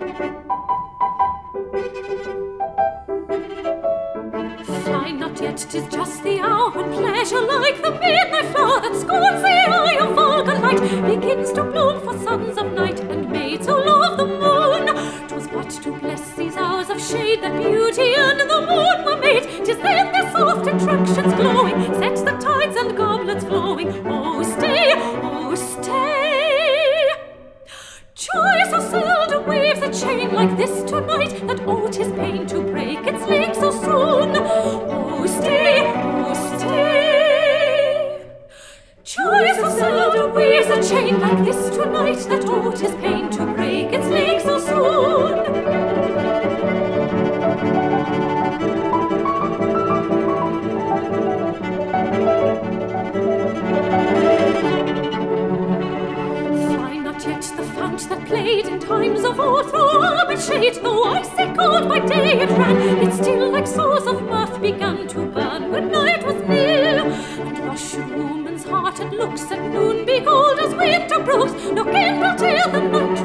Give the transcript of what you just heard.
Fly not yet, 'tis just the hour when pleasure, like the midnight flower that scorns the eye of vulgar light, begins to bloom for sons of night and maids who love the moon. 'Twas but to bless these hours of shade that beauty and the moon were made. 'Tis then their soft attractions glowing sets the tides and goblets flowing. Oh stay, oh stay! Joy so seldom waves a chain like this tonight, that oh 'tis pain to break its link so soon. Oh stay, oh stay! Joy so seldom weaves a chain like this tonight, that oh 'tis pain to break its link so soon. Yet the fount that played in times of old through arbed shade, though icy cold by day it ran, it still like source of mirth began to burn when night was near. And thus should woman's heart at looks at noon be cold as winter brooks, nor kindle till the night